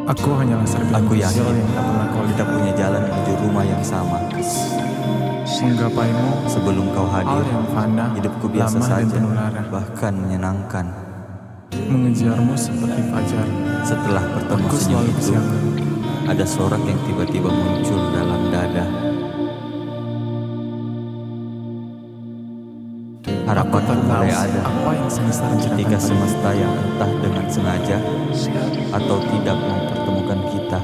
Aku hanyalah serpihan Aku kecil yakin yang tak pernah kau kita lihat. punya jalan menuju rumah yang sama. Menggapaimu, Sebelum kau hal hadir, yang fana, hidupku biasa lama dan saja, penuh lara. bahkan menyenangkan. Mengejarmu seperti fajar. Setelah bertemu Aku senyum selalu itu, kesiangan. ada sorak yang tiba-tiba muncul dalam dada. Aku Harapanku tak tahu mulai ada apa yang semesta rencanakan ketika padamu. semesta yang entah dengan sengaja atau tidak mempertemukan kita.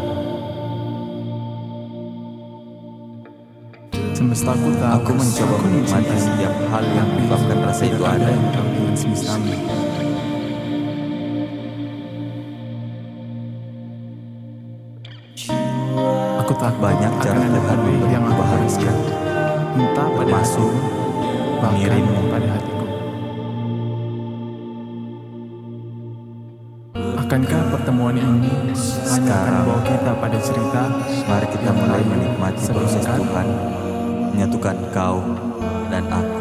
Semestaku tahu. Aku mencoba aku menikmati mencintai. setiap hal yang Tapi menyebabkan rasa itu tidak ada. yang tahu dengan semestamu. Aku takut Banyak cara akan ada Tuhan pedih yang memberiku aku bahagia, rasakan. Entah pada termasuk hatimu, bahkan mengirimmu. pada hatiku. Akankah pertemuan ini hanya akan Sekarang, membawa kita pada cerita? mari kita yang mulai lain menikmati proses sebelum Tuhan menyatukan kau dan aku.